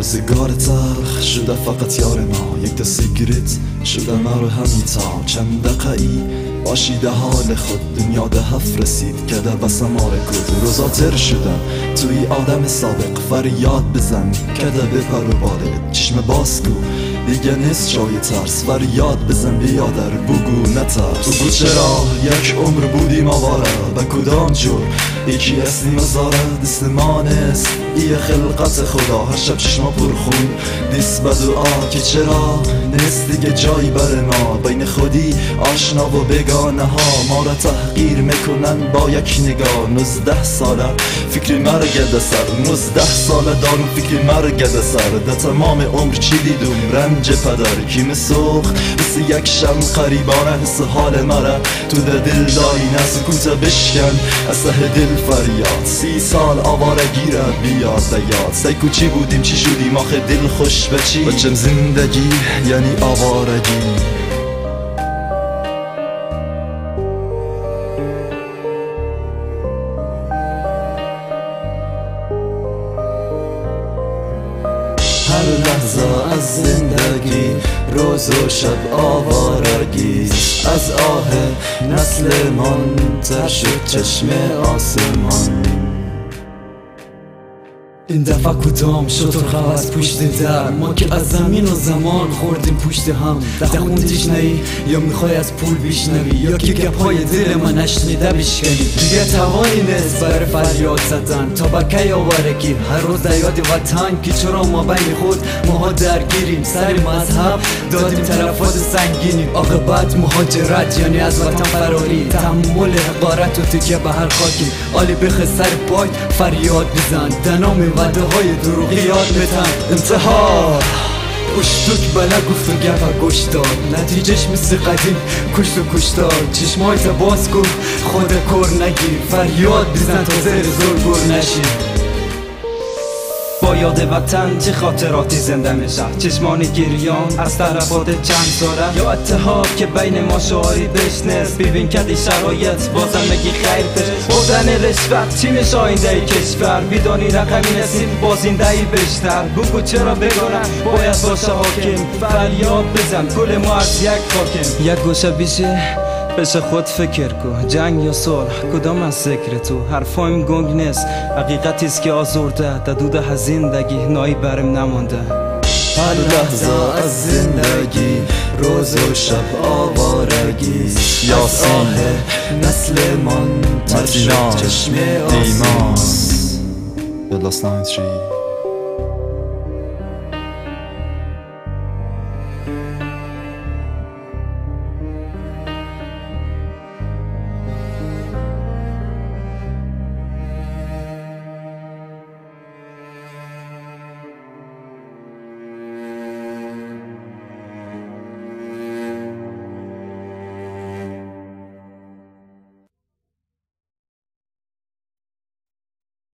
سیگار تلخ شده فقط یار ما، یک تا سیگریت شده مرو همیتا. چند دقیقی باشیده حال خود، دنیا ده هفت رسید که ده بسم کد. روزا تر شدن توی آدم سابق، فریاد بزن که ده بپر و باله. چشم باز کو دیگه نیست جای ترس، فریاد بزن بیا در بگو نترس. بگو چرا یک عمر بودیم آواره، به کدام جور یکی اسنیم زاره. دست ما نیست ای خلقت خدا، هر شب چشما پر خون دیست به دعا. که چرا نیست دیگه جایی بر ما، بین خودی آشنا و بگانه ها. ما را تحقیر میکنن با یک نگاه. 19 ساله فکر مرگ ده سر، 19 ساله دارم فکر مرگ ده سر. ده تمام عمر چی دیدم رنج پدر، کیم سوخت مثل یک شم قریبانه. حس حال مرا تو ده دل دایی نه، سکوت بشکن از ته دل فریاد. 30 سال آواره گیره بیاد دیاد. سیکو چی بودیم چی شدیم آخه دل خوش به چی؟ بچم زندگی یعنی آوارگی. هر لحظه از زندگی روز و شب آوارگی. از آه نسل من تر شد چشم آسمان. این دفعه کدام شطور خواه از پشت در، ما که از زمین و زمان خوردیم پشت هم. دخوندیش نهی یا میخوای از پول بیشنوی، یا که گپای دل من نشنیده بشکنی. دیگه توانی نیست برای فریاد زدن تا بکی آوارگی. هر روز در یاد وطن که چرا ما بین خود ماها درگیریم. سر مذهب دادیم طرفات سنگینیم، عاقبت مهاجرت یعنی از وطن فراری. تحمل حقارت و تکیه به هر خاکی، آلی بخ سر پای فریاد بزن. دنام وعده های دروغی یاد بتن. انتحار اشتوک بله گفت و گفت گوش داد، نتیجهش مثل قدیم کشت و کشتار. چشمایت باز کن خود کر نگیر، فریاد بزن تا زیر زور گر نشی. با یاد وطن چه خاطراتی زنده میشه، چشمانی گریان از طرفات چند ساله. یا اتحاد که بین ما شعاری بشنست، ببین کدی شرایط بازم مگی خیر پیش. بردن رشوت چی میشه آینده کشور، بیدانی رقمی نسید بازینده ای بیشتر. بگو چرا بگارن باید باشه حاکم، فریاد بزن گل ما از یک حاکم. یک گوشه بیشه پیش خود فکر کو، جنگ یا صلح کدام از ذکر تو. حرفایم گنگ نیست حقیقتیست که آزرده، در دود از زندگی نایی برم نمانده. هر لحظه از زندگی روز و شب آوارگی. از آه نسل من تر شد چشم آسمان.